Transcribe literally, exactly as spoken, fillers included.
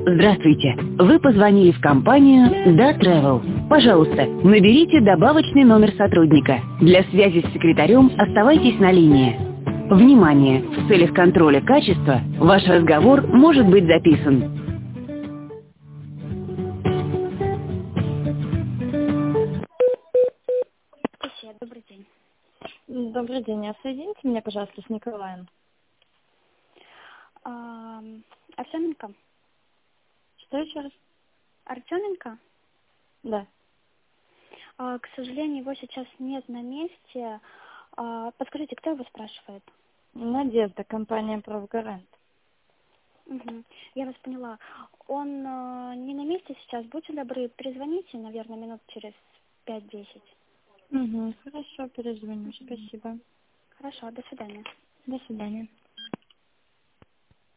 Здравствуйте. Вы позвонили в компанию Да Travel. Пожалуйста, наберите добавочный номер сотрудника. Для связи с секретарем оставайтесь на линии. Внимание! В целях контроля качества ваш разговор может быть записан. Привет, добрый день. Добрый день. А соедините меня, пожалуйста, с Николаем. А, Артеменко? Что еще раз? Артеменко? Да. А, к сожалению, его сейчас нет на месте. А, подскажите, кто его спрашивает? Надежда, компания «Правгарант». Угу. Я вас поняла. Он а, не на месте сейчас. Будьте добры, перезвоните, наверное, минут через пять-десять. Угу. Хорошо, перезвоню. Спасибо. Хорошо, до свидания. До свидания.